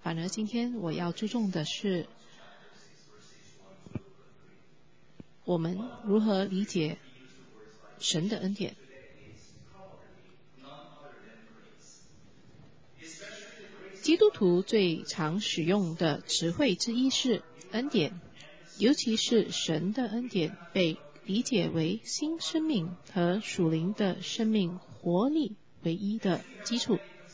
反而今天我要注重的是我们如何理解神的恩典。基督徒最常使用的词汇之一是恩典，尤其是神的恩典被理解为新生命和属灵的生命活力唯一的基础。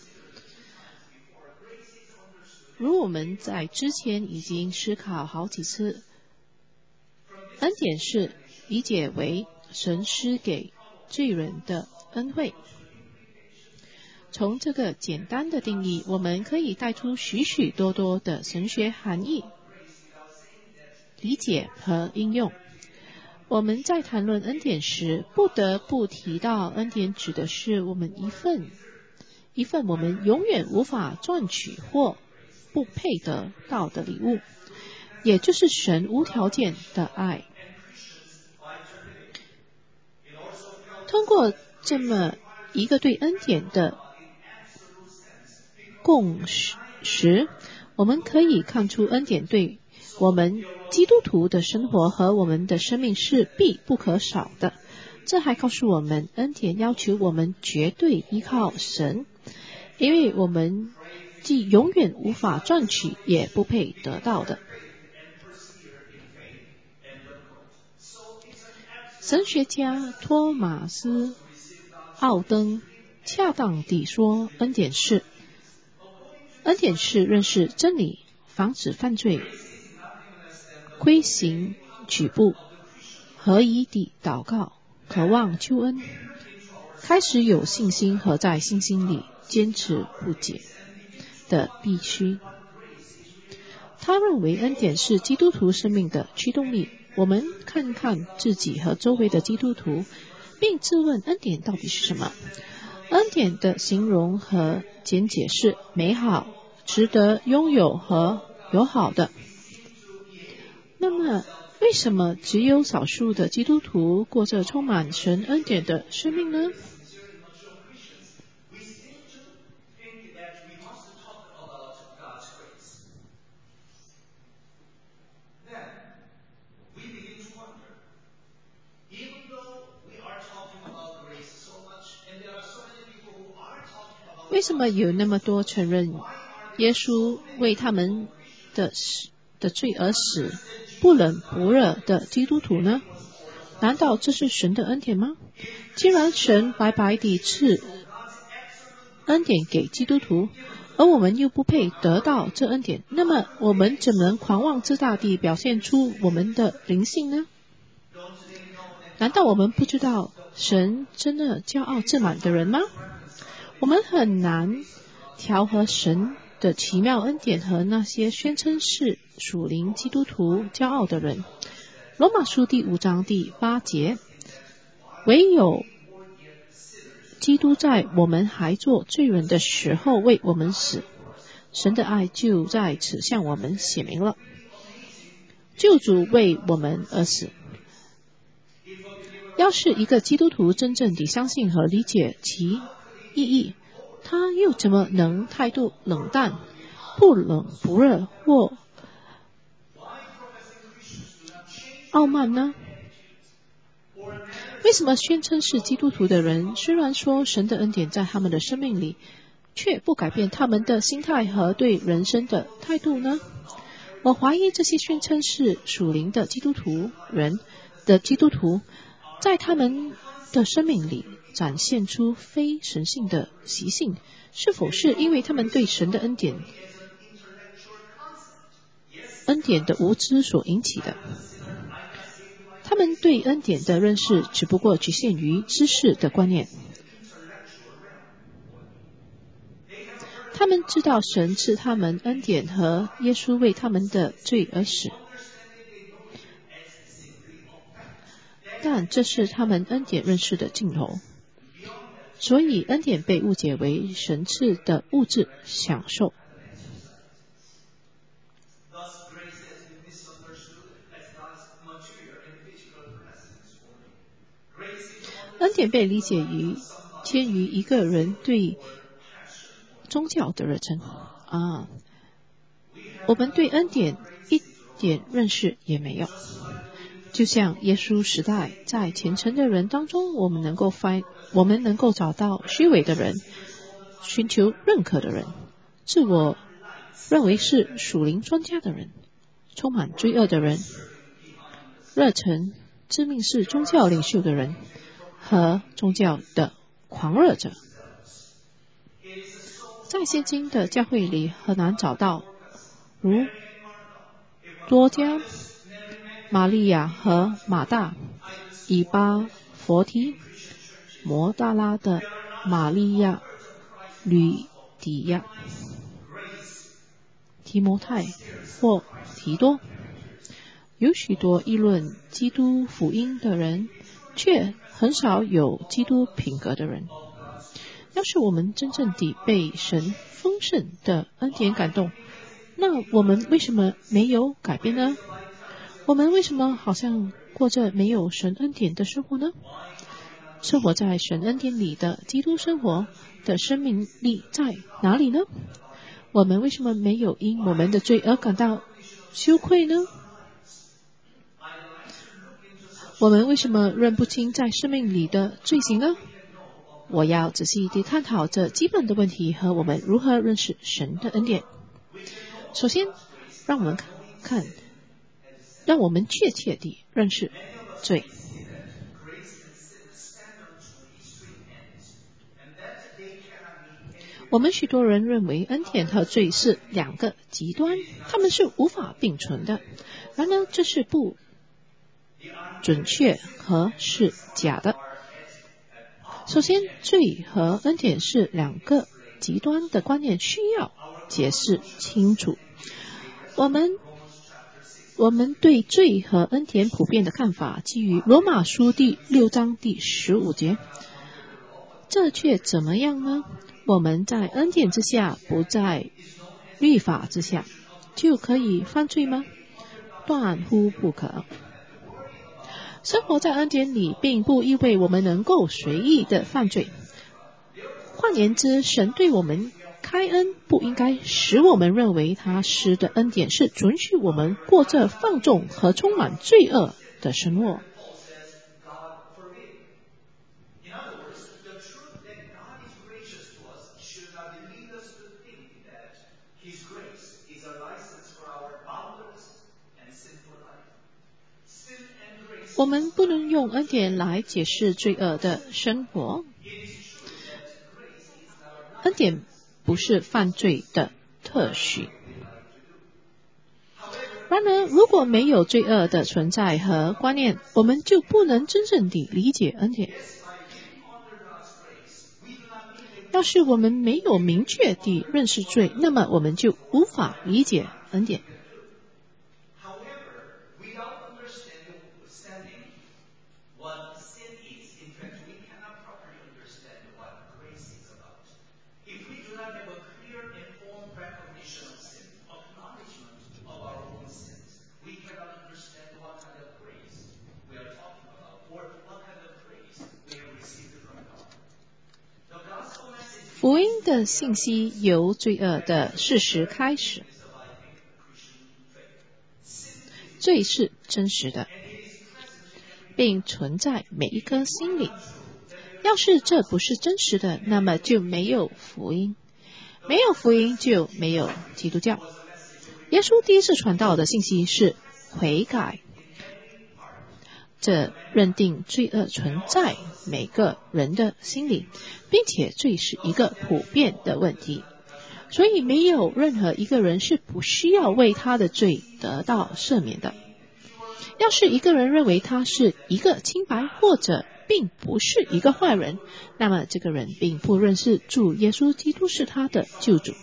如我们在之前已经思考好几次，恩典是理解为神施给罪人的恩惠。从这个简单的定义，我们可以带出许许多多的神学含义、理解和应用。我们在谈论恩典时，不得不提到恩典指的是我们一份我们永远无法赚取或不配得到的礼物，也就是神无条件的爱。通过这么一个对恩典的共识，我们可以看出恩典对我们基督徒的生活和我们的生命是必不可少的。这还告诉我们，恩典要求我们绝对依靠神，因为我们既永远无法赚取，也不配得到的。神学家托马斯·奥登恰当地说，恩典是认识真理，防止犯罪，规行矩步，合一地祷告，渴望救恩，开始有信心和在信心里坚持不解的必须。他认为恩典是基督徒生命的驱动力。我们看看自己和周围的基督徒，并自问恩典到底是什么？恩典的形容和简解是美好、值得拥有和友好的。那么，为什么只有少数的基督徒过着充满神恩典的生命呢？为什么有那么多承认耶稣为他们的罪而死、不冷不热的基督徒呢？难道这是神的恩典吗？既然神白白地赐恩典给基督徒，而我们又不配得到这恩典，那么我们怎能狂妄自大地表现出我们的灵性呢？难道我们不知道神真的骄傲自满的人吗？我们很难调和神的奇妙恩典和那些宣称是属灵基督徒骄傲的人。罗马书第5章第8节，唯有基督在我们还做罪人的时候为我们死，神的爱就在此向我们显明了。救主为我们而死。要是一个基督徒真正地相信和理解其意义，他又怎么能态度冷淡、不冷不热或傲慢呢？为什么宣称是基督徒的人，虽然说神的恩典在他们的生命里，却不改变他们的心态和对人生的态度呢？我怀疑这些宣称是属灵的基督徒在他们的生命里展现出非神性的习性，是否是因为他们对神的恩典的无知所引起的？他们对恩典的认识只不过局限于知识的观念。他们知道神赐他们恩典和耶稣为他们的罪而死，但这是他们恩典认识的尽头。所以恩典被误解为神赐的物质享受。恩典被理解迁于一个人对宗教的热忱我们对恩典一点认识也没有。就像耶稣时代，在虔诚的人当中，我们能够找到虚伪的人，寻求认可的人，自我认为是属灵专家的人，充满罪恶的人，热忱自命是宗教领袖的人和宗教的狂热者。在现今的教会里很难找到如多加、玛利亚和马大、以巴佛提、摩大拉的玛利亚、吕底亚、提摩太或提多。有许多议论基督福音的人，却很少有基督品格的人。要是我们真正地被神丰盛的恩典感动，那我们为什么没有改变呢？我们为什么好像过着没有神恩典的生活呢？生活在神恩典里的基督生活的生命力在哪里呢？我们为什么没有因我们的罪而感到羞愧呢？我们为什么认不清在生命里的罪行呢？我要仔细地探讨这基本的问题和我们如何认识神的恩典。首先，让我们确切地认识罪。我们许多人认为恩典和罪是两个极端，他们是无法并存的。然而，这是不准确和是假的。首先，罪和恩典是两个极端的观念，需要解释清楚。我们对罪和恩典普遍的看法基于罗马书第6章第15节。这却怎么样呢？我们在恩典之下，不在律法之下，就可以犯罪吗？断乎不可。生活在恩典里，并不意味我们能够随意的犯罪。换言之，神对我们开恩，不应该使我们认为他施的恩典是准许我们过着放纵和充满罪恶的生活。我们不能用恩典来解释罪恶的生活。恩典不是犯罪的特许。然而，如果没有罪恶的存在和观念，我们就不能真正地理解恩典。要是我们没有明确地认识罪，那么我们就无法理解恩典。福音的信息由罪恶的事实开始。罪是真实的，并存在每一颗心里。要是这不是真实的，那么就没有福音。没有福音就没有基督教。耶稣第一次传道的信息是悔改，这认定罪恶存在每个人的心里，并且罪是一个普遍的问题，所以没有任何一个人是不需要为他的罪得到赦免的。要是一个人认为他是一个清白或者并不是一个坏人，那么这个人并不认识主耶稣基督是他的救主。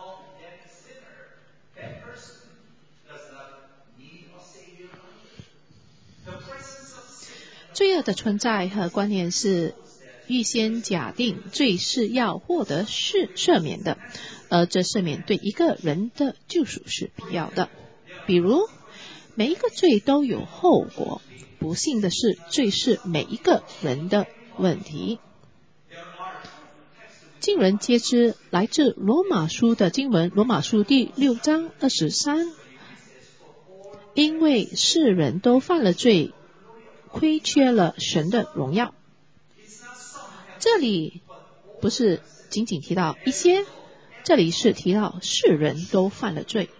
罪恶的存在和观念是预先假定罪是要获得赦免的，而这赦免对一个人的救赎是必要的。比如，每一个罪都有后果，不幸的是，罪是每一个人的问题。 经文皆知来自罗马书的经文，罗马书第6章23，因为世人都犯了罪，亏缺了神的荣耀。这里不是仅仅提到一些，这里是提到世人都犯了罪。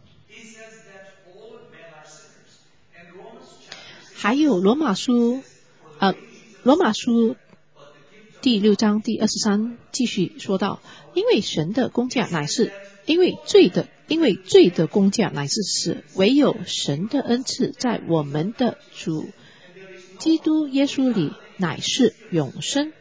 还有罗马书第6章第23继续说到，因为神的工价乃是因为罪的工价乃是死，唯有神的恩赐在我们的主基督耶稣里乃是永生。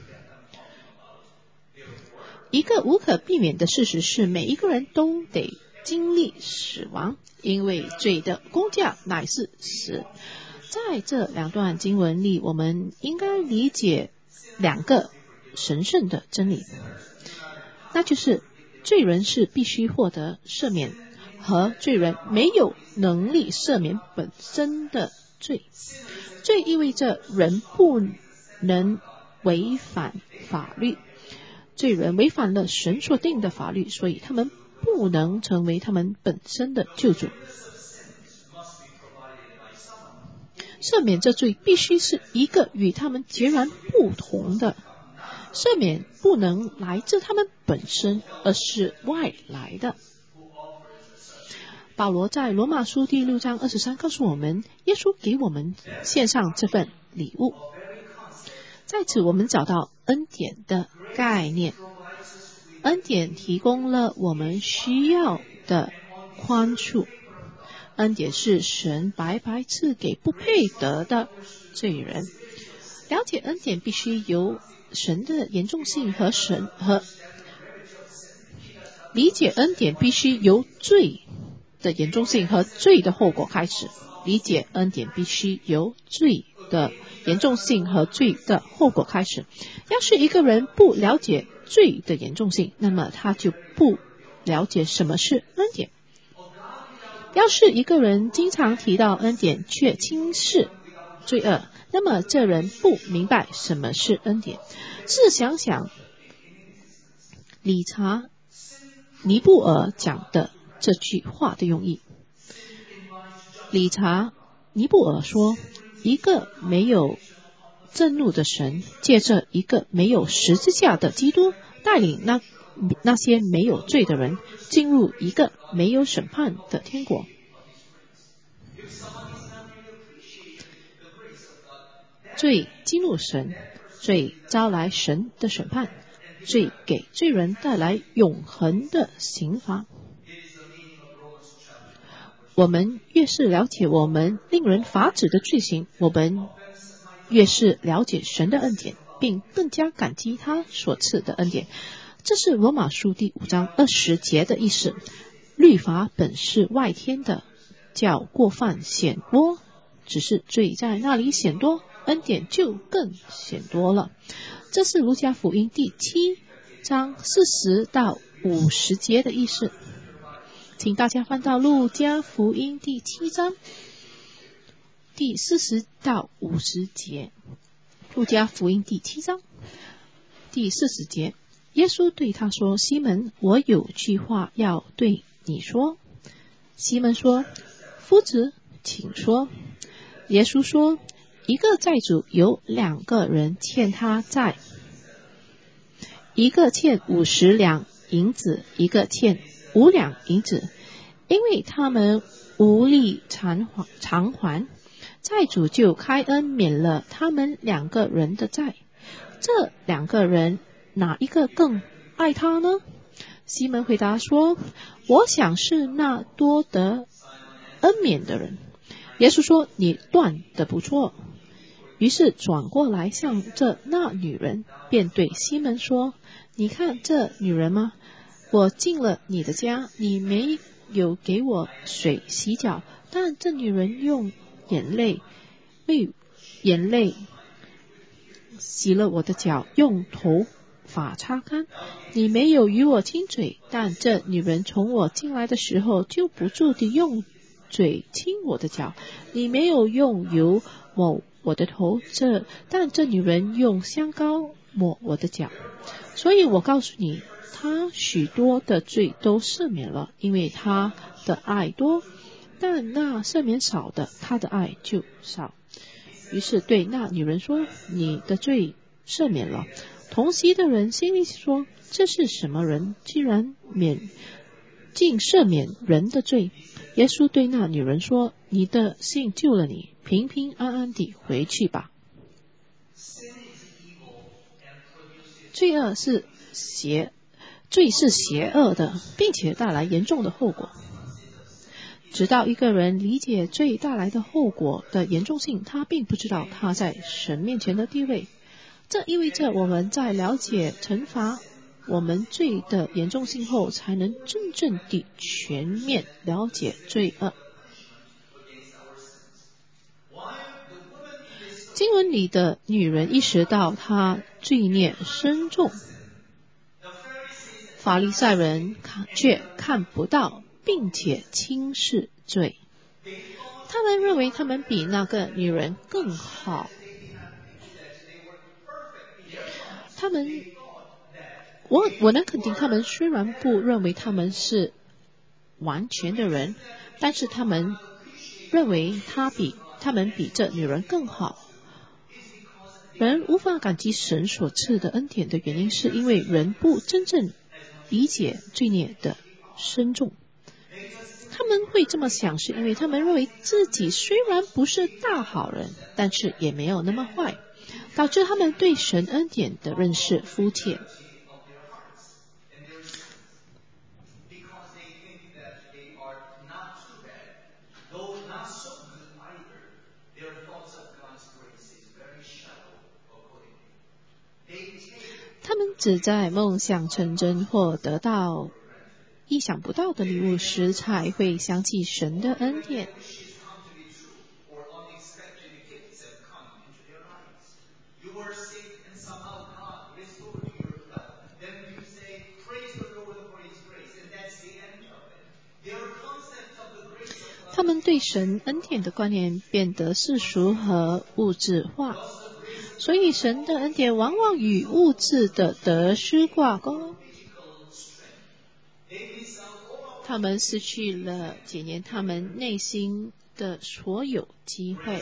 一个无可避免的事实是，每一个人都得经历死亡，因为罪的工价乃是死。在这两段经文里，我们应该理解两个神圣的真理，那就是罪人是必须获得赦免，和罪人没有能力赦免本身的罪。罪意味着人不能违反法律，罪人违反了神所定的法律，所以他们不能成为他们本身的救主。赦免这罪必须是一个与他们截然不同的，赦免不能来自他们本身，而是外来的。保罗在罗马书第6章23告诉我们，耶稣给我们献上这份礼物。在此我们找到恩典的概念，恩典提供了我们需要的宽恕，恩典是神白白赐给不配得的罪人。了解恩典必须由神的严重性和理解恩典必须由罪的严重性和罪的后果开始。理解恩典必须由罪的严重性和罪的后果开始。要是一个人不了解罪的严重性，那么他就不了解什么是恩典。要是一个人经常提到恩典却轻视罪恶，那么这人不明白什么是恩典。试想想理查·尼布尔讲的这句话的用意。理查·尼布尔说，一个没有震怒的神借着一个没有十字架的基督，带领那些没有罪的人进入一个没有审判的天国。罪激怒神，罪招来神的审判，罪给罪人带来永恒的刑罚。我们越是了解我们令人发指的罪行，我们越是了解神的恩典，并更加感激他所赐的恩典。这是罗马书第5章20节的意思。律法本是外天的，叫过犯显多，只是罪在那里显多，恩典就更显多了。这是路加福音第7章40到50节的意思。请大家翻到路加福音第7章第40到50节。路加福音第7章第40节，耶稣对他说，西门，我有句话要对你说。西门说，夫子，请说。耶稣说，一个债主有2个人欠他债，一个欠50两银子，一个欠5两银子。因为他们无力偿还，债主就开恩免了他们2个人的债。这2个人哪一个更爱他呢？西门回答说，我想是那多得恩免的人。耶稣说，你断得不错。于是转过来向着那女人，便对西门说，你看这女人吗？我进了你的家，你没有给我水洗脚，但这女人用眼泪洗了我的脚，用头发擦干。你没有与我亲嘴，但这女人从我进来的时候就不住地用嘴亲我的脚。你没有用油抹我的头，但这女人用香膏摸我的脚。所以我告诉你，他许多的罪都赦免了，因为他的爱多，但那赦免少的，他的爱就少。于是对那女人说，你的罪赦免了。同席的人心里说，这是什么人，竟赦免人的罪。耶稣对那女人说，你的信救了你，平平安安地回去吧。罪是邪恶的，并且带来严重的后果。直到一个人理解罪带来的后果的严重性，他并不知道他在神面前的地位。这意味着我们在了解惩罚我们罪的严重性后，才能真正地全面了解罪恶。经文里的女人意识到她罪孽深重，法利赛人却看不到，并且轻视罪。他们认为他们比那个女人更好。我能肯定，他们虽然不认为他们是完全的人，但是他们认为他们比这女人更好。人无法感激神所赐的恩典的原因，是因为人不真正理解罪孽的深重。他们会这么想，是因为他们认为自己虽然不是大好人，但是也没有那么坏，导致他们对神恩典的认识肤浅。他们只在梦想成真或得到意想不到的礼物时，才会想起神的恩典。他们对神恩典的观念变得世俗和物质化，所以神的恩典往往与物质的得失挂钩。他们失去了检验他们内心的所有机会。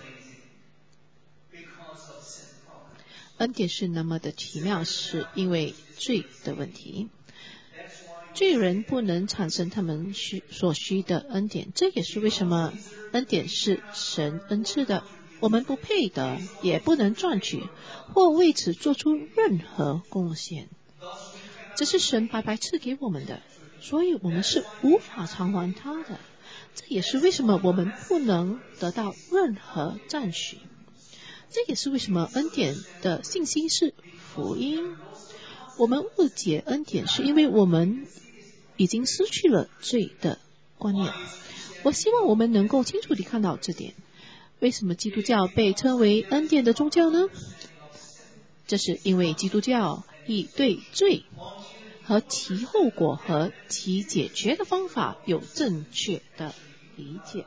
恩典是那么的奇妙，是因为罪的问题。罪人不能产生他们所需的恩典，这也是为什么恩典是神恩赐的，我们不配得，也不能赚取，或为此做出任何贡献。这是神白白赐给我们的，所以我们是无法偿还他的。这也是为什么我们不能得到任何赞许。这也是为什么恩典的信息是福音。我们误解恩典，是因为我们已经失去了罪的观念。我希望我们能够清楚地看到这点。为什么基督教被称为恩典的宗教呢？这是因为基督教已对罪和其后果和其解决的方法有正确的理解。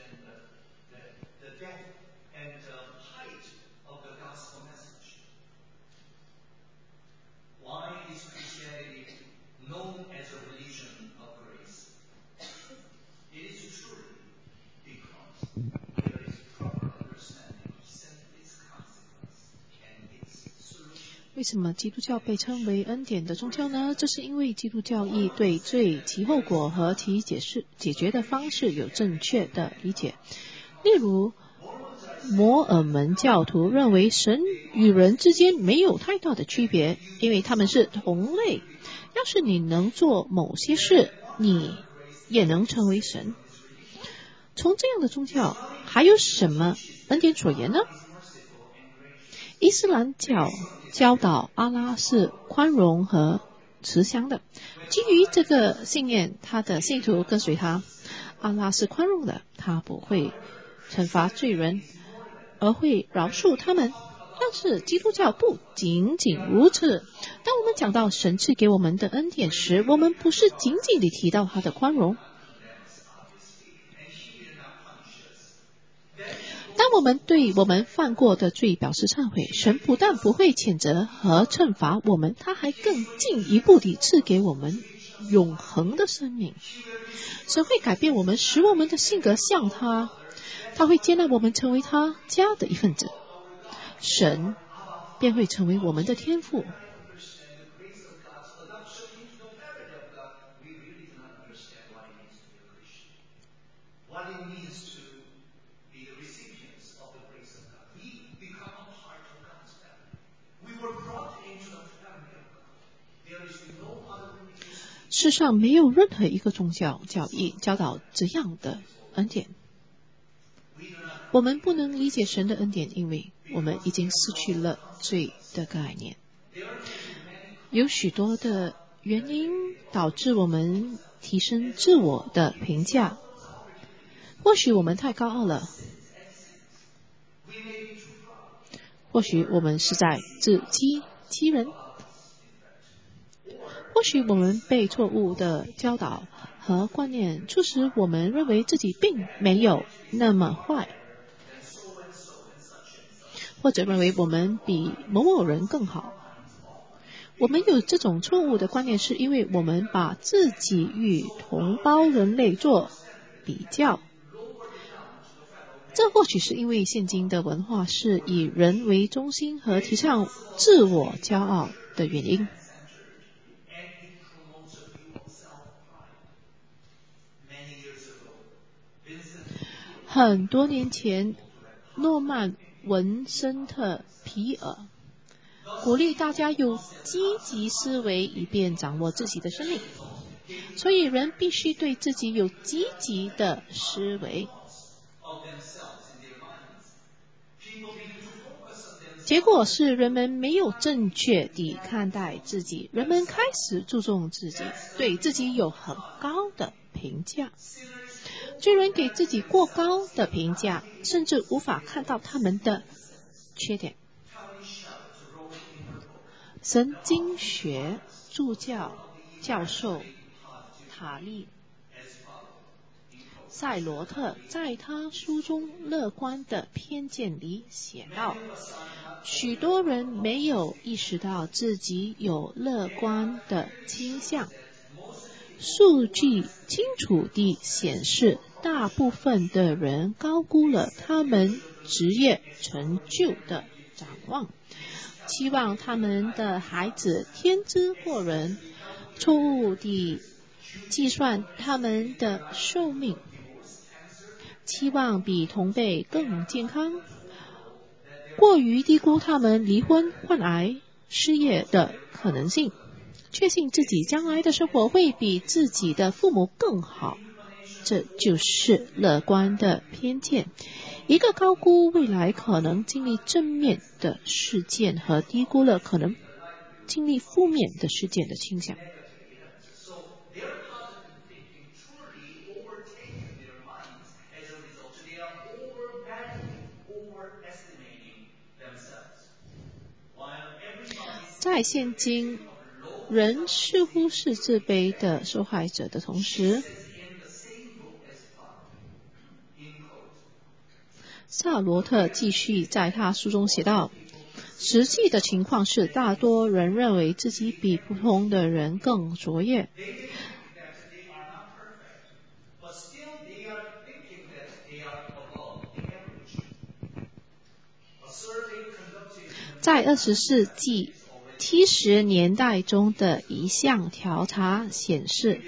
为什么基督教被称为恩典的宗教呢？这是因为基督教亦对罪、其后果和其解决的方式有正确的理解。例如，摩尔门教徒认为神与人之间没有太大的区别，因为他们是同类。要是你能做某些事，你也能成为神。从这样的宗教还有什么恩典所言呢？伊斯兰教教导阿拉是宽容和慈祥的，基于这个信念，他的信徒跟随他。阿拉是宽容的，他不会惩罚罪人，而会饶恕他们。但是基督教不仅仅如此。当我们讲到神赐给我们的恩典时，我们不是仅仅地提到他的宽容。当我们对我们犯过的罪表示忏悔，神不但不会谴责和惩罚我们，他还更进一步地赐给我们永恒的生命。神会改变我们，使我们的性格像他，他会接纳我们成为他家的一份子，神便会成为我们的天父。世上没有任何一个宗教教义教导这样的恩典。我们不能理解神的恩典，因为我们已经失去了罪的概念。有许多的原因导致我们提升自我的评价。或许我们太高傲了，或许我们是在自欺欺人，或许我们被错误的教导和观念促使我们认为自己并没有那么坏，或者认为我们比某某人更好。我们有这种错误的观念，是因为我们把自己与同胞人类做比较。这或许是因为现今的文化是以人为中心和提倡自我骄傲的原因。很多年前，诺曼·文森特·皮尔鼓励大家有积极思维，以便掌握自己的生命。所以人必须对自己有积极的思维。结果是人们没有正确地看待自己，人们开始注重自己，对自己有很高的评价。罪人给自己过高的评价，甚至无法看到他们的缺点。神经学助教教授塔利塞罗特在他书中《乐观的偏见》里写道，许多人没有意识到自己有乐观的倾向。数据清楚地显示，大部分的人高估了他们职业成就的展望，期望他们的孩子天资过人，错误地计算他们的寿命，期望比同辈更健康，过于低估他们离婚、患癌、失业的可能性，确信自己将来的生活会比自己的父母更好。这就是乐观的偏见，一个高估未来可能经历正面的事件和低估了可能经历负面的事件的倾向。在现今，人似乎是自卑的受害者的同时，萨罗特继续在他书中写道，实际的情况是，大多人认为自己比普通的人更卓越。在20世纪70年代中的一项调查显示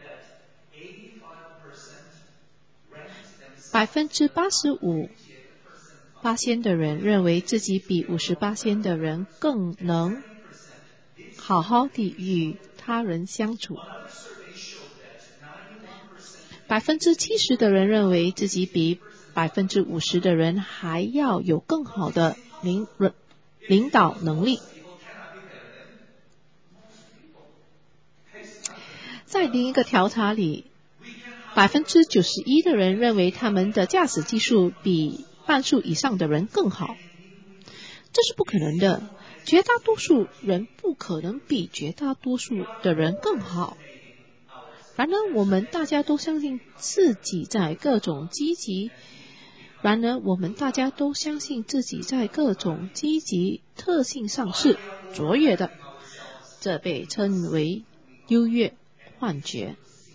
，85% 的人认为自己比50% 的人更能好好地与他人相处。70% 的人认为自己比50% 的人还要有更好的领导能力。在另一个调查里，91% 的人认为他们的驾驶技术比半数以上的人更好。这是不可能的，绝大多数人不可能比绝大多数的人更好。然而，我们大家都相信自己在各种积极然而我们大家都相信自己在各种积极特性上是卓越的，这被称为优越幻觉。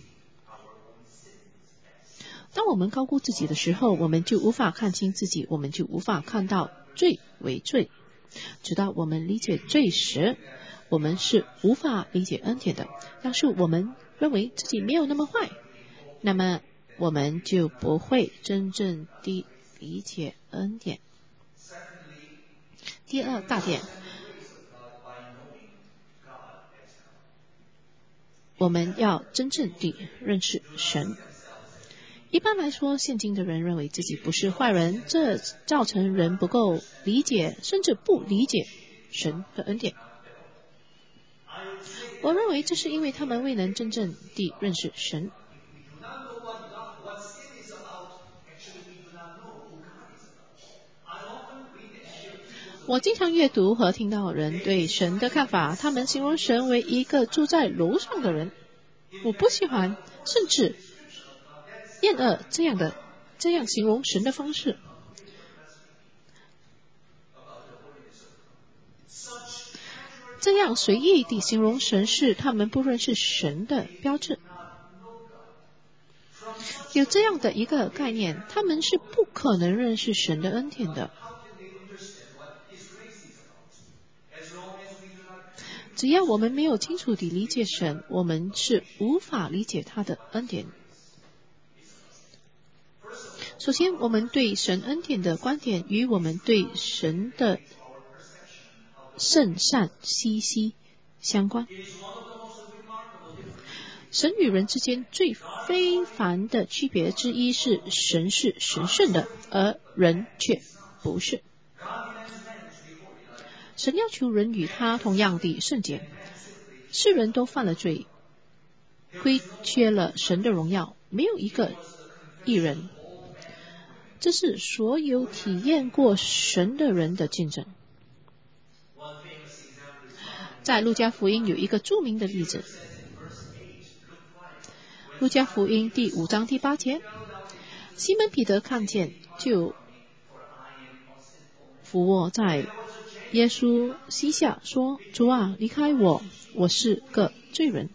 当我们高估自己的时候，我们就无法看清自己，我们就无法看到罪为罪。直到我们理解罪时，我们是无法理解恩典的。要是我们认为自己没有那么坏，那么我们就不会真正地理解恩典。第二大点，我们要真正地认识神。一般来说，现今的人认为自己不是坏人，这造成人不够理解，甚至不理解神的恩典。我认为这是因为他们未能真正地认识神。我经常阅读和听到人对神的看法，他们形容神为一个住在楼上的人。我不喜欢，甚至厌恶这样形容神的方式。这样随意地形容神是他们不认识神的标志。有这样的一个概念，他们是不可能认识神的恩典的。只要我们没有清楚地理解神，我们是无法理解他的恩典。首先，我们对神恩典的观点与我们对神的圣善息息相关。神与人之间最非凡的区别之一是，神是神圣的，而人却不是。神要求人与他同样的圣洁。世人都犯了罪，亏缺了神的荣耀，没有一个义人。这是所有体验过神的人的见证。在路加福音有一个著名的例子。路加福音第5章第8节，西门彼得看见，就俯卧在耶稣膝下说：“主啊，离开我，我是个罪人。”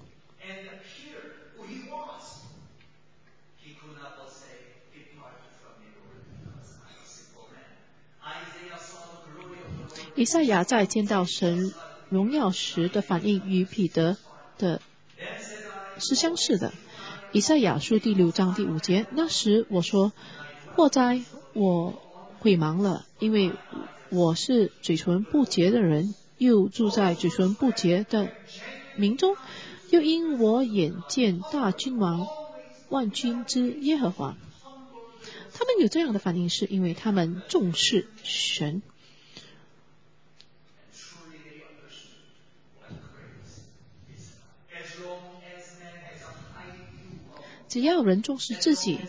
以赛亚在见到神荣耀时的反应与彼得的是相似的。以赛亚书第6章第5节，那时我说：“祸哉，我悔茫了，因为我是嘴唇不洁的人，又住在嘴唇不洁的民中，又因我眼见大君王万军之耶和华。”他们有这样的反应，是因为他们重视神。只要人重视自己，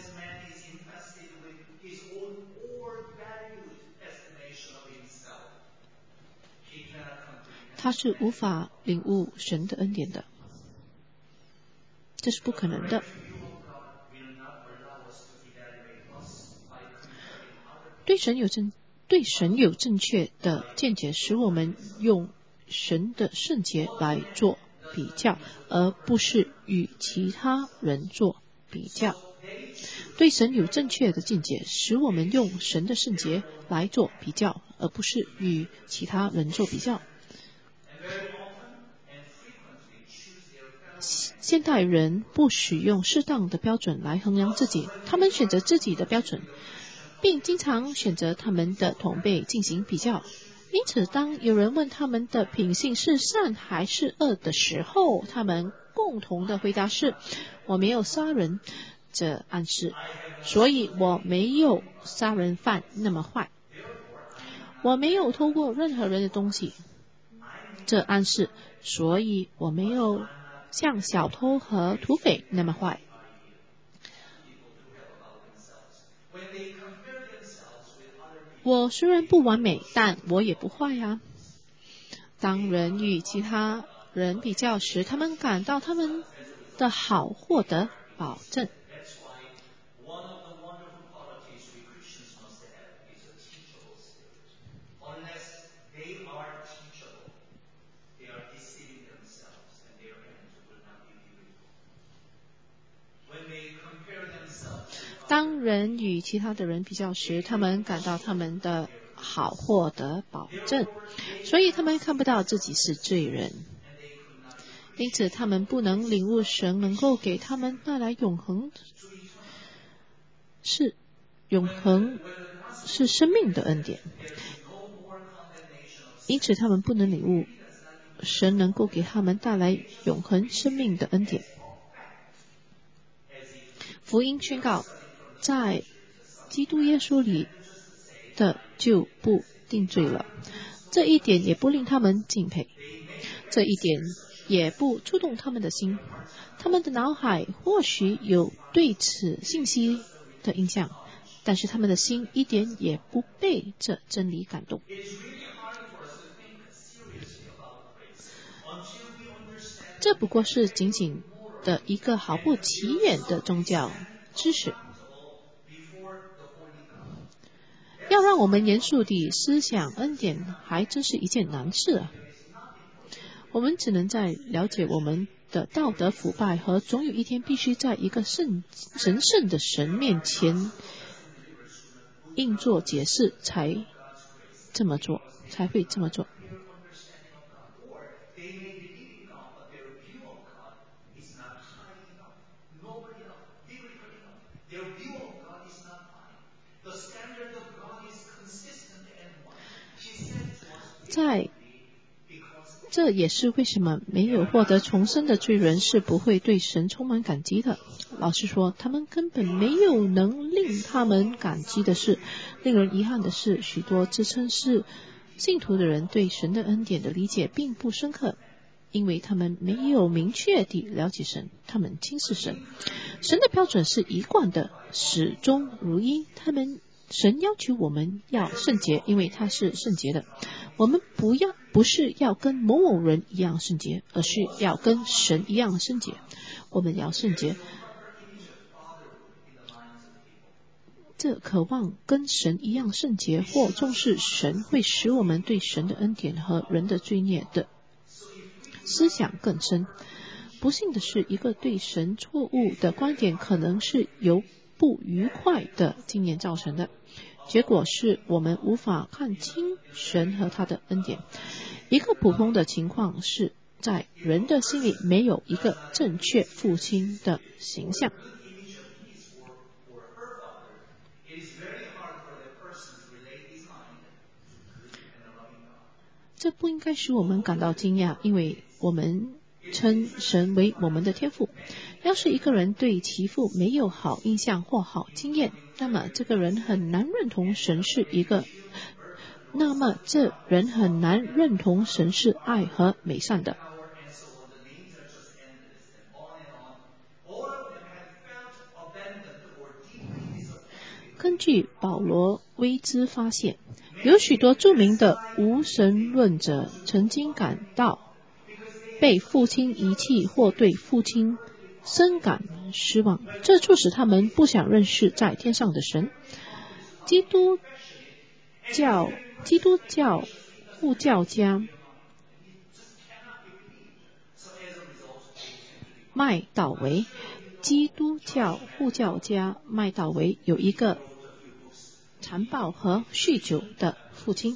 他是无法领悟神的恩典的，这是不可能的。对神有正确的见解，使我们用神的圣洁来做比较，而不是与其他人做比较。对神有正确的见解，使我们用神的圣洁来做比较，而不是与其他人做比较。现代人不使用适当的标准来衡量自己，他们选择自己的标准，并经常选择他们的同辈进行比较。因此，当有人问他们的品性是善还是恶的时候，他们共同的回答是：我没有杀人。这暗示，所以我没有杀人犯那么坏。我没有偷过任何人的东西。这暗示，所以我没有像小偷和土匪那么坏。我虽然不完美，但我也不坏啊。当人与其他人比较时，他们感到他们的好获得保证。 人与其他的人比较时，他们感到他们的好获得保证，所以他们看不到自己是罪人，因此他们不能领悟神能够给他们带来永恒是生命的恩典，因此他们不能领悟神能够给他们带来永恒生命的恩典。福音宣告，在基督耶稣里的就不定罪了，这一点也不令他们敬佩，这一点也不触动他们的心，他们的脑海或许有对此信息的印象，但是他们的心一点也不被这真理感动。这不过是仅仅的一个毫不起眼的宗教知识。要让我们严肃地思想恩典，还真是一件难事啊！我们只能在了解我们的道德腐败和总有一天必须在一个神圣的神面前应做解释，才会这么做。这也是为什么没有获得重生的罪人是不会对神充满感激的。老实说，他们根本没有能令他们感激的事。令人遗憾的是，许多自称是信徒的人对神的恩典的理解并不深刻，因为他们没有明确地了解神，他们轻视神。神的标准是一贯的，始终如一。神要求我们要圣洁，因为他是圣洁的。我们不是要跟某某人一样圣洁，而是要跟神一样圣洁。我们要圣洁，这渴望跟神一样圣洁或重视神，会使我们对神的恩典和人的罪孽的思想更深。不幸的是，一个对神错误的观点可能是由不愉快的经验造成的，结果是我们无法看清神和他的恩典。一个普通的情况是在人的心里没有一个正确父亲的形象。这不应该使我们感到惊讶，因为我们称神为我们的天父。要是一个人对其父没有好印象或好经验，那么这人很难认同神是爱和美善的。根据保罗威兹发现，有许多著名的无神论者曾经感到被父亲遗弃或对父亲深感失望，这促使他们不想认识在天上的神。基督教护教家麦道维有一个残暴和酗酒的父亲。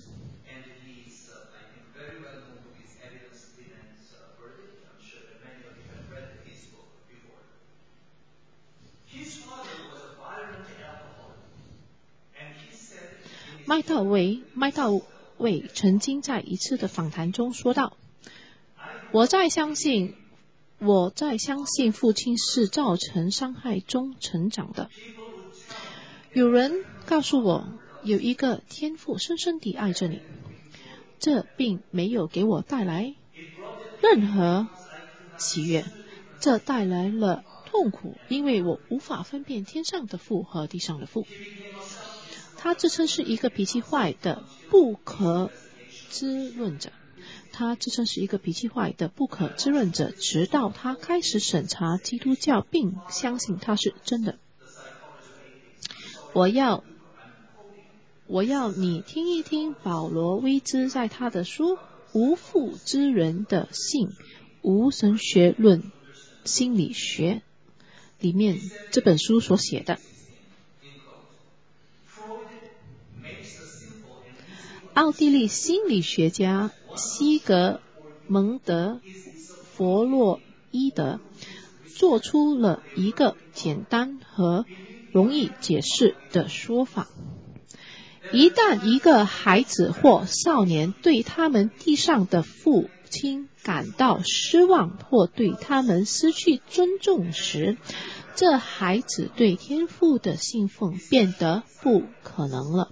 麦道维曾经在一次的访谈中说道：我在相信父亲是造成伤害中成长的。有人告诉我，有一个天父深深地爱着你，这并没有给我带来任何喜悦，这带来了痛苦，因为我无法分辨天上的父和地上的父。他自称是一个脾气坏的不可知论者，直到他开始审查基督教并相信它是真的。我要你听一听保罗威兹在他的书《无父之人的性无神学论心理学》里面这本书所写的。 奥地利心理学家西格蒙德·弗洛伊德做出了一个简单和容易解释的说法：一旦一个孩子或少年对他们地上的父亲感到失望或对他们失去尊重时，这孩子对天父的信奉变得不可能了。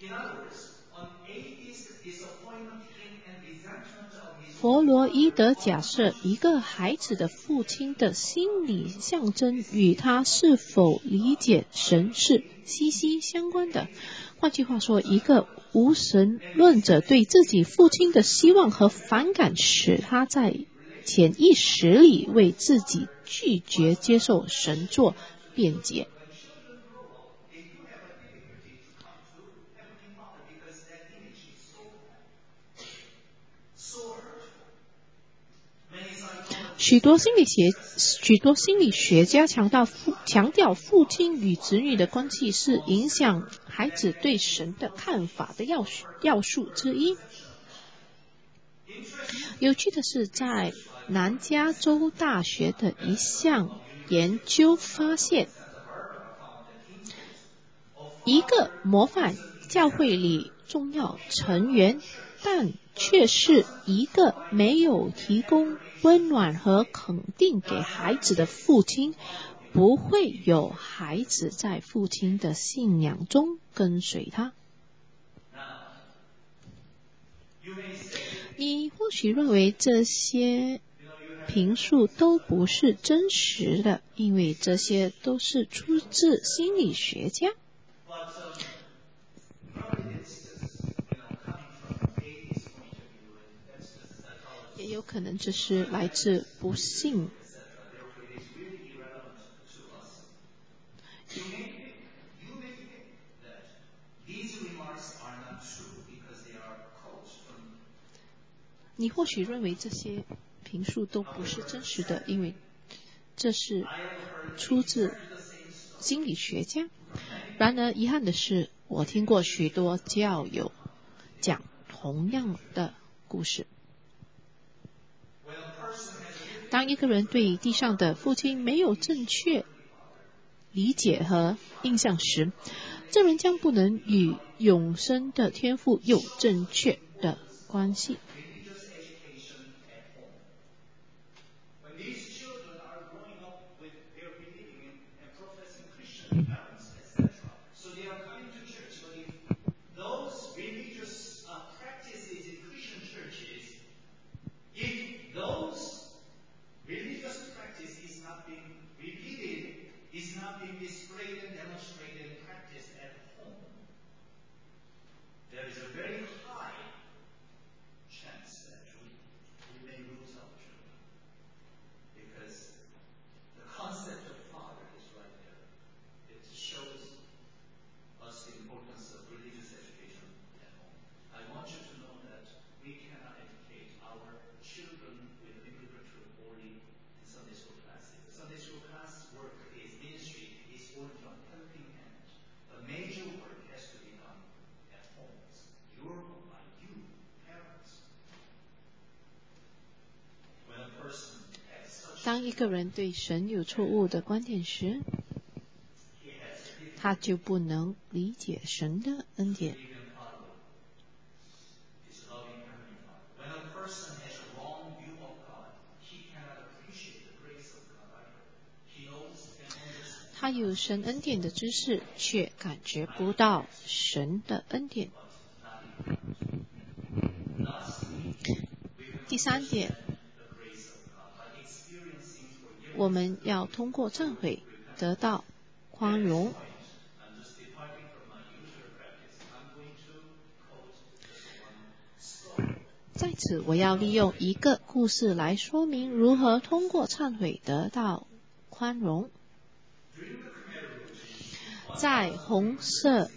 弗洛伊德假设一个孩子的父亲的心理象征与他是否理解神是息息相关的。换句话说，一个无神论者对自己父亲的希望和反感，使他在潜意识里为自己拒绝接受神做辩解。许多心理学家强调父亲与子女的关系是影响孩子对神的看法的要素之一。有趣的是，在南加州大学的一项研究发现，一个模范教会里重要成员，但却是一个没有提供温暖和肯定给孩子的父亲，不会有孩子在父亲的信仰中跟随他。你或许认为这些评述都不是真实的，因为这些都是出自心理学家。也有可能只是来自不幸。你或许认为这些评述都不是真实的，因为这是出自心理学家。然而遗憾的是，我听过许多教友讲同样的故事。当一个人对地上的父亲没有正确理解和印象时，这人将不能与永生的天父有正确的关系。当一个人对神有错误的观点时，他就不能理解神的恩典。他有神恩典的知识，却感觉不到神的恩典。第三点，我们要通过忏悔得到宽容。在此，我要利用一个故事来说明如何通过忏悔得到宽容。在红色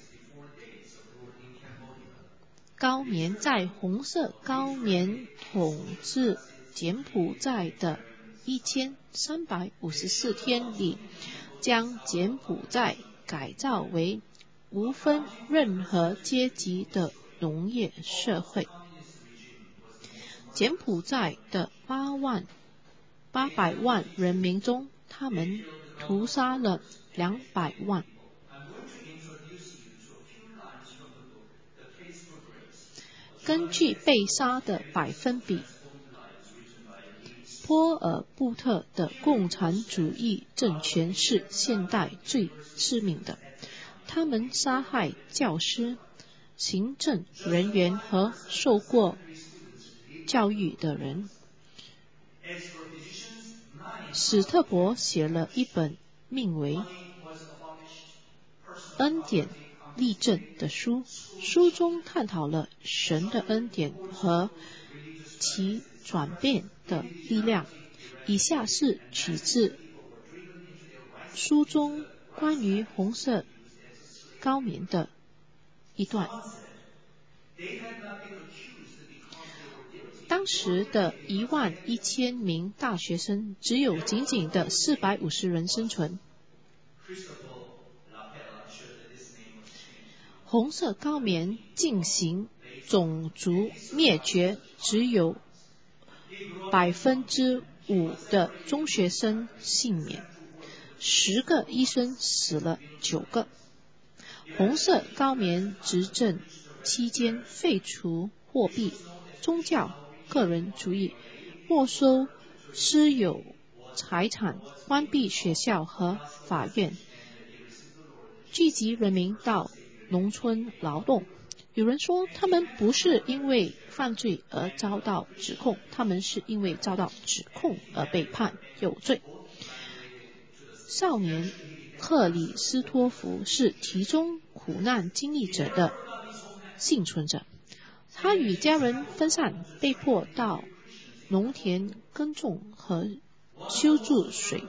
高棉统治柬埔寨的1354天里，将柬埔寨改造为无分任何阶级的农业社会。柬埔寨的800万人民中，他们屠杀了200万。根据被杀的百分比，波尔布特的共产主义政权是现代最致命的。他们杀害教师、行政人员和受过教育的人。史特伯写了一本名为《恩典例证》的书，书中探讨了神的恩典和其转变的力量。以下是取自书中关于红色高棉的一段。当时的11000名大学生只有仅仅的450人生存。红色高棉进行种族灭绝，只有5%的中学生幸免，10个医生死了9个。红色高棉执政期间废除货币、宗教、个人主义，没收私有财产，关闭学校和法院，聚集人民到农村劳动。有人说，他们不是因为犯罪而遭到指控，他们是因为遭到指控而被判有罪。少年克里斯托弗是其中苦难经历者的幸存者，他与家人分散，被迫到农田耕种和修筑水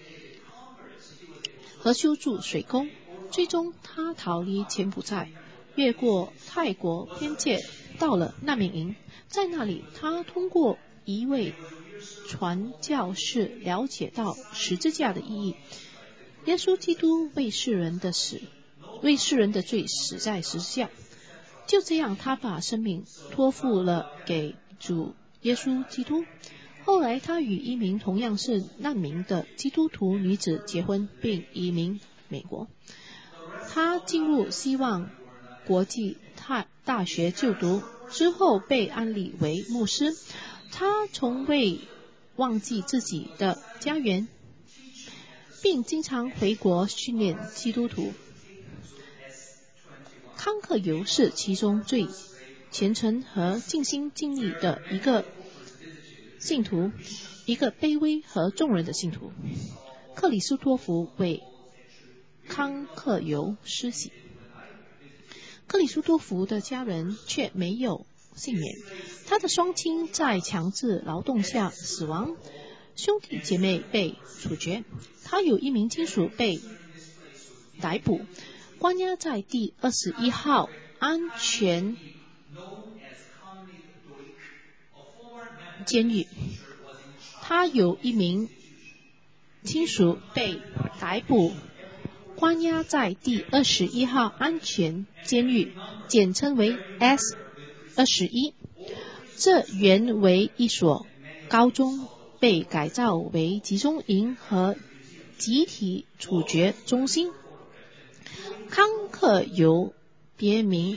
沟，最终他逃离柬埔寨，越过泰国边界到了难民营。在那里，他通过一位传教士了解到十字架的意义。耶稣基督为世人的罪死在十字架，就这样他把生命托付了给主耶稣基督。后来他与一名同样是难民的基督徒女子结婚，并移民美国。他进入希望国际大学就读，之后被安立为牧师。他从未忘记自己的家园，并经常回国训练基督徒。康克尤是其中最虔诚和尽心尽力的一个信徒，一个卑微和众人的信徒。克里斯托弗为康克尤施洗，克里斯托弗的家人却没有幸免，他的双亲在强制劳动下死亡，兄弟姐妹被处决，他有一名亲属被逮捕，关押在第21号安全监狱。他有一名亲属被逮捕，关押在第21号安全监狱，简称为 S21。这原为一所高中，被改造为集中营和集体处决中心。康克尤别名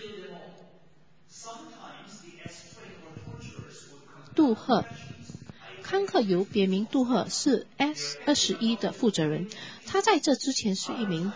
杜赫，康克尤别名杜赫是 S21 的负责人。他在这之前是一名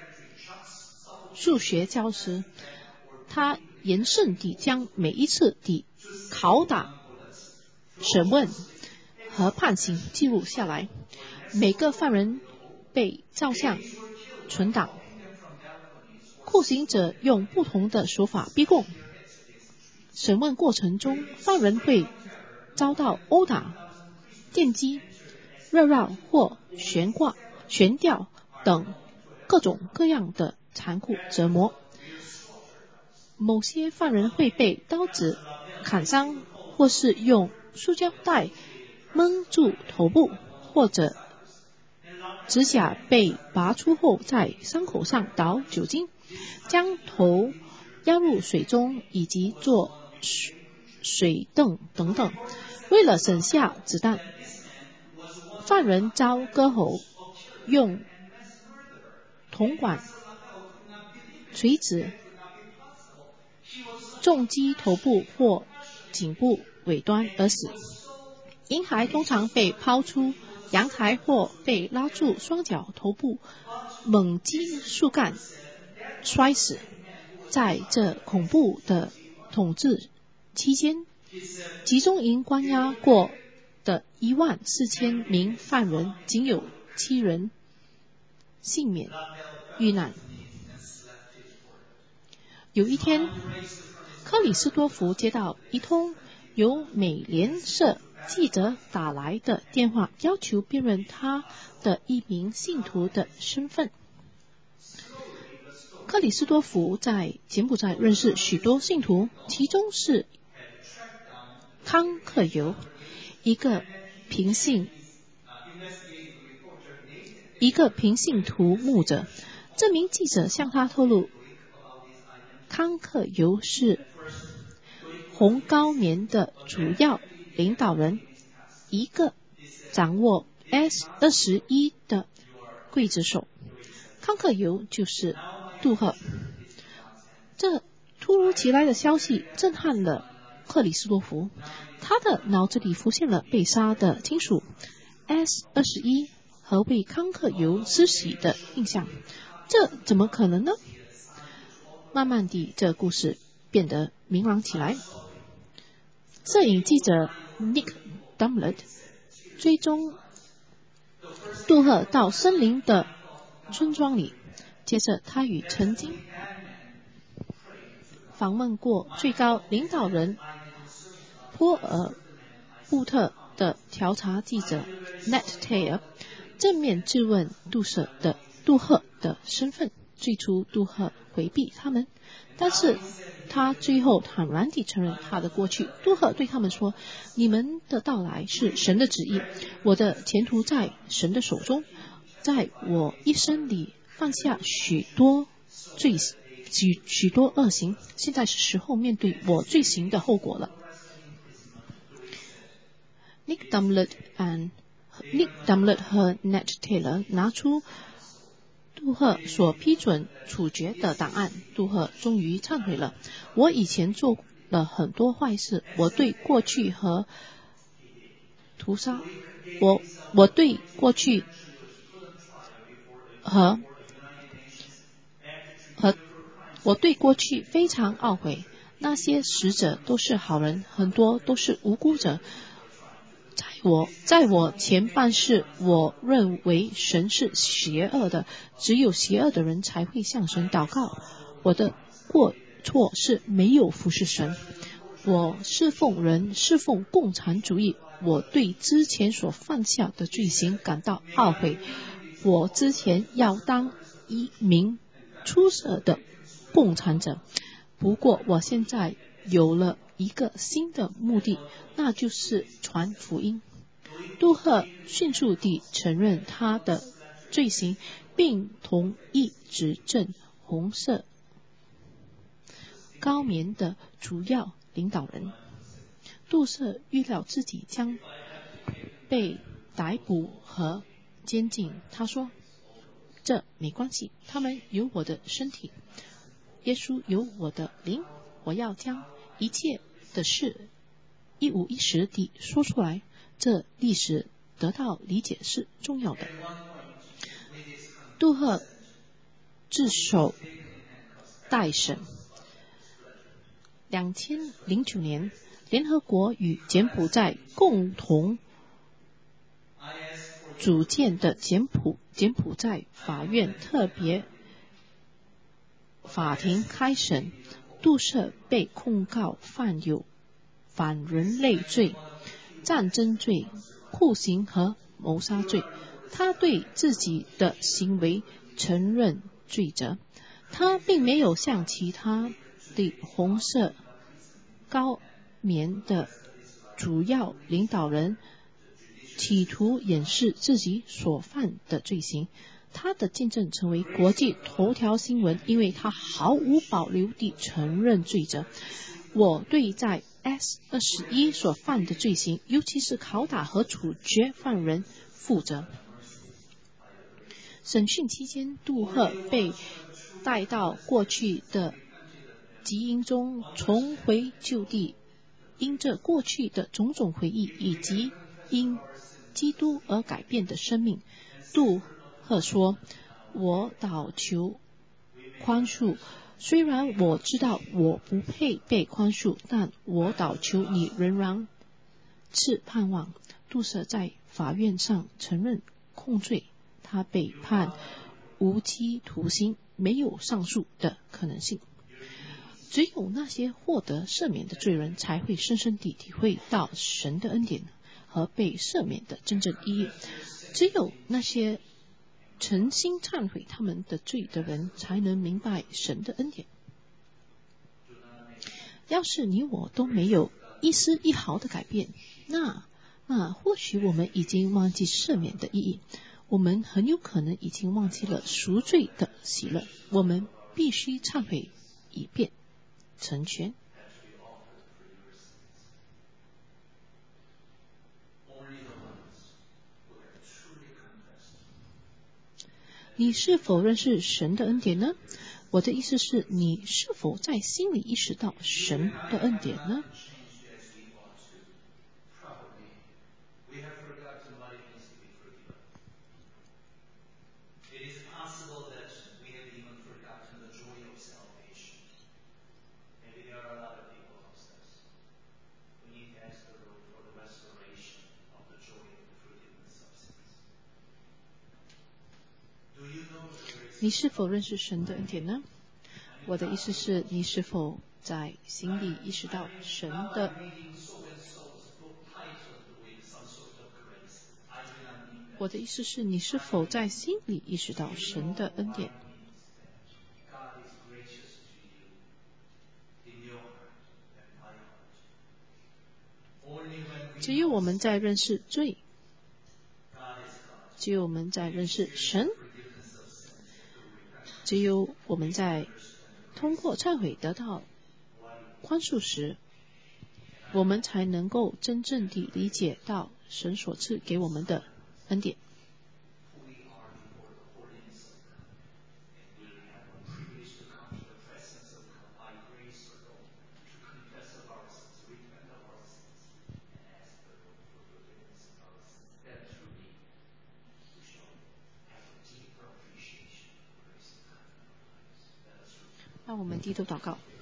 数学教师，他严慎地将每一次的拷打、审问和判刑记录下来。每个犯人被照相存档，酷刑者用不同的手法逼供。审问过程中，犯人会遭到殴打、电击、热绕或悬吊等各种各样的残酷折磨。某些犯人会被刀子砍伤，或是用塑胶袋蒙住头部，或者指甲被拔出后在伤口上倒酒精，将头押入水中以及做水凳等等。为了省下子弹，犯人遭割喉，用铜管锤子重击头部或颈部尾端而死。婴孩通常被抛出阳台或被拉住双脚，头部猛击树干摔死。在这恐怖的统治期间，集中营关押过的14000名犯人，仅有7人幸免遇难。有一天，克里斯多福接到一通由美联社记者打来的电话，要求辨认他的一名信徒的身份。克里斯多福在柬埔寨认识许多信徒，其中是康克尤，一个平信徒牧者。这名记者向他透露，康克尤是红高棉的主要领导人，一个掌握 S-21 的刽子手。康克尤就是杜赫。这突如其来的消息震撼了克里斯多福，他的脑子里浮现了被杀的亲属 S-21 和为康克尤施洗的印象。这怎么可能呢？慢慢地，这故事变得明朗起来。摄影记者 Nick Dumlet 追踪杜赫到森林的村庄里，接着他与曾经访问过最高领导人波尔布特的调查记者 Nat Taylor 正面质问杜赫的身份。最初杜赫回避他们，但是他最后坦然地承认他的过去。杜赫对他们说，你们的到来是神的旨意，我的前途在神的手中，在我一生里犯下许多恶行，现在是时候面对我罪行的后果了。Nick Dumlet 和 Nat Taylor 拿出杜赫所批准处决的档案。杜赫终于忏悔了，我以前做了很多坏事，我对过去和屠杀，我对过去和我对过去非常懊悔。那些死者都是好人，很多都是无辜者。在我前半世，我认为神是邪恶的，只有邪恶的人才会向神祷告。我的过错是没有服侍神，我侍奉共产主义。我对之前所犯下的罪行感到懊悔。我之前要当一名出色的共产者，不过我现在有了一个新的目的，那就是传福音。杜赫迅速地承认他的罪行，并同意指证红色高棉的主要领导人。杜赫预料自己将被逮捕和监禁。他说，这没关系，他们有我的身体，耶稣有我的灵，我要将一切的事一五一十地说出来。这历史得到理解是重要的。杜赫自首待审。2009年，联合国与柬埔寨共同组建的柬埔寨法院特别法庭开审，杜赫被控告犯有反人类罪、战争罪、酷刑和谋杀罪。他对自己的行为承认罪责。他并没有像其他的红色高棉的主要领导人企图掩饰自己所犯的罪行。 他的见证成为国际头条新闻，因为他毫无保留地承认罪责。我对在 S21 所犯的罪行，尤其是拷打和处决犯人负责。审讯期间，杜赫被带到过去的基因中重回旧地，因着过去的种种回忆以及因基督而改变的生命，杜赫说：“我祷求宽恕，虽然我知道我不配被宽恕，但我祷求你仍然赐盼望。”杜瑟在法院上承认控罪，他被判无期徒刑，没有上诉的可能性。只有那些获得赦免的罪人才会深深地体会到神的恩典和被赦免的真正意义。只有那些诚心忏悔他们的罪的人才能明白神的恩典。要是你我都没有一丝一毫的改变，那或许我们已经忘记赦免的意义，我们很有可能已经忘记了赎罪的喜乐。我们必须忏悔以便成全。你是否认识神的恩典呢？我的意思是，你是否在心里意识到神的恩典呢？你是否认识神的恩典呢？我的意思是，你是否在心里意识到神的我的意思是，你是否在心里意识到神的恩典？只有我们在认识罪，只有我们在认识神，只有我们在通过忏悔得到宽恕时，我们才能够真正地理解到神所赐给我们的恩典。让我们低头祷告。